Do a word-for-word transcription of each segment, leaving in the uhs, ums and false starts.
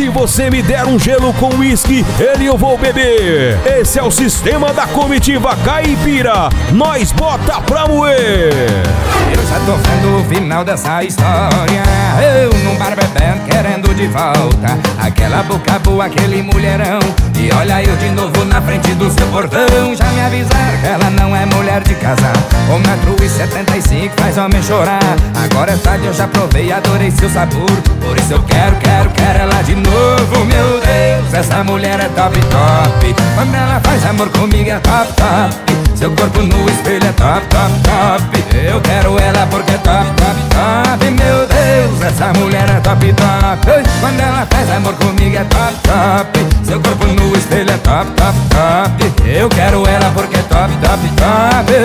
Se você me der um gelo com uísque, ele eu vou beber. Esse é o sistema da comitiva caipira. Nós bota pra moer. Eu já tô vendo o final dessa história. Eu num bar bebendo, querendo de volta aquela boca boa, aquele mulherão. E olha eu de novo na frente do seu portão. Já me avisaram que ela não é mulher de casa. Um metro e setenta e cinco faz homem chorar. Agora é tarde, eu já provei, adorei seu sabor. Por isso eu quero, quero, quero ela de novo. Meu Deus, essa mulher é top, top. Quando ela faz amor comigo é top, top. Seu corpo no espelho é top, top, top. Eu quero ela porque é top, top, top. Meu Deus, essa mulher é top, top. Quando ela faz amor comigo é top, top. Seu corpo no espelho é top, top, top. Eu quero ela porque é top, top, top.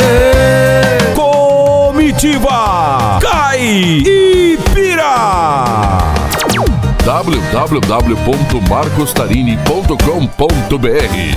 Comitiva Caipira. w w w ponto marcos tarini ponto com ponto b r.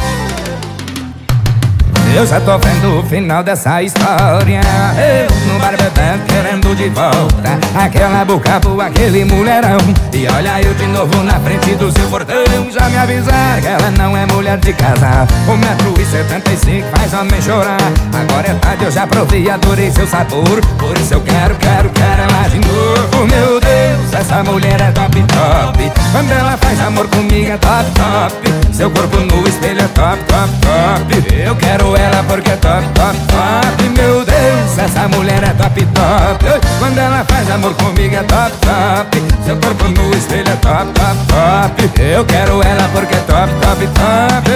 Eu já tô vendo o final dessa história. Eu no bar bebendo, querendo de volta aquela boca boa, aquele mulherão. E olha eu de novo na frente do seu portão. Já me avisaram que ela não é mulher de casa. Um metro e setenta e cinco faz homem chorar. Agora é tarde, eu já provei, adorei seu sabor. Por isso eu quero, quero, quero ela de novo. Meu Deus, essa mulher é top, top. Quando ela faz amor comigo é top, top. Seu corpo no espelho é top, top, top. Eu quero ela porque é top, top, top. Meu Deus, essa mulher é top, top. Quando ela faz amor comigo é top, top. Seu corpo no espelho é top, top, top. Eu quero ela porque é top, top, top.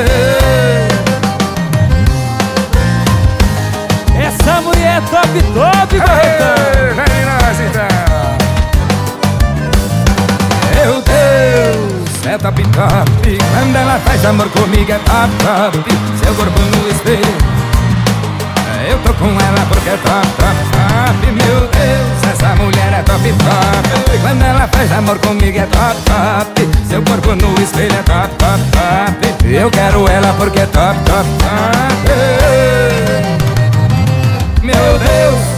Essa mulher é top, top, garota. Vem nós então. Meu Deus, é top, top. Quando ela faz amor comigo é top, top. Seu corpo no espelho, eu tô com ela porque é top, top, top. Meu Deus, essa mulher é top, top. Quando ela faz amor comigo é top, top. Seu corpo no espelho é top, top, top. Eu quero ela porque é top, top, top.